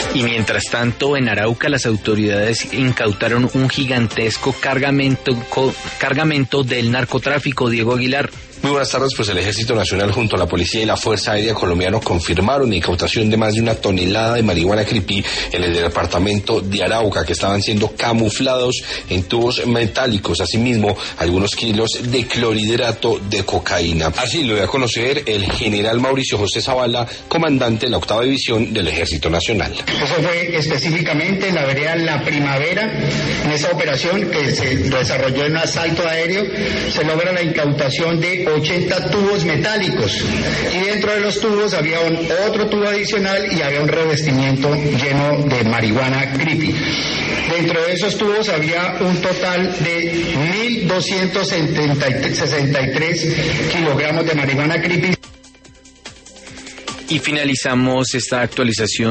Y mientras tanto, en Arauca las autoridades incautaron un gigantesco cargamento del narcotráfico. Diego Aguilar. Muy buenas tardes, pues el Ejército Nacional junto a la Policía y la Fuerza Aérea colombiana confirmaron incautación de más de 1 tonelada de marihuana creepy en el departamento de Arauca, que estaban siendo camuflados en tubos metálicos, asimismo algunos kilos de clorhidrato de cocaína. Así lo dio a conocer el general Mauricio José Zavala, comandante de la 8ª División del Ejército Nacional. Eso fue específicamente en la vereda La Primavera. En esa operación que se desarrolló en un asalto aéreo, se logra la incautación de 80 tubos metálicos, y dentro de los tubos había otro tubo adicional y había un revestimiento lleno de marihuana creepy. Dentro de esos tubos había un total de 1.263 kilogramos de marihuana creepy. Y finalizamos esta actualización